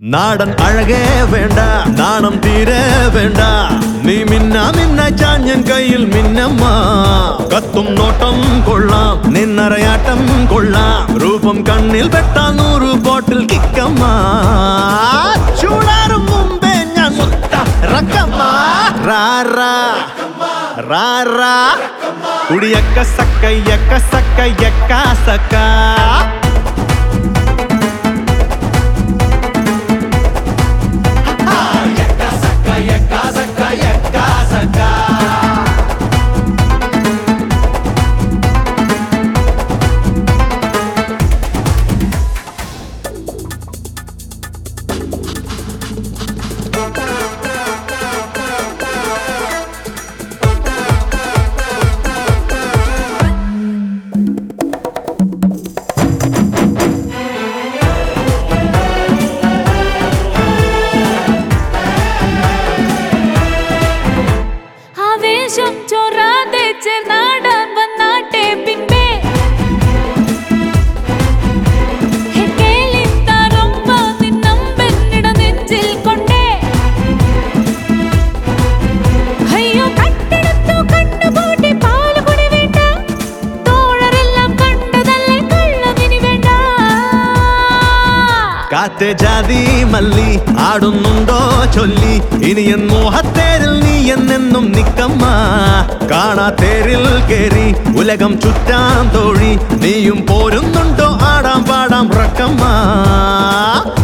നാടൻ അഴകേ വേണ്ട, നാണം തീരെ വേണ്ട. നീ മിന്ന മിന്ന ചാഞ്ഞൻ കയ്യിൽ മിന്നമ്മ. കത്തും നോട്ടം കൊള്ളാം, നിന്നറയാട്ടം കൊള്ളാം. രൂപം കണ്ണിൽ പെട്ട 100 ബോട്ടിൽ കിക്കമ്മ. ചൂടാറും മുമ്പേ ഞാൻ റക്കമ്മ. കുടിയക്ക സക്കയ്യക്ക സക്കയ്യക്ക സക്ക. കാറ്റ് ജാതി മല്ലി ആടുന്നുണ്ടോ ചൊല്ലി. ഇനി എൻ മോഹത്തേരിൽ നീ എന്നെന്നും നിക്കമ്മ. കാണാത്തേരിൽ കേറി ഉലകം ചുറ്റാൻ തോഴി. നീയും പോരുന്നുണ്ടോ ആടാം പാടാം റക്കമ്മ.